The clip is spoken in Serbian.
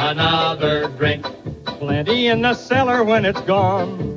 another drink. Plenty in the cellar when it's gone.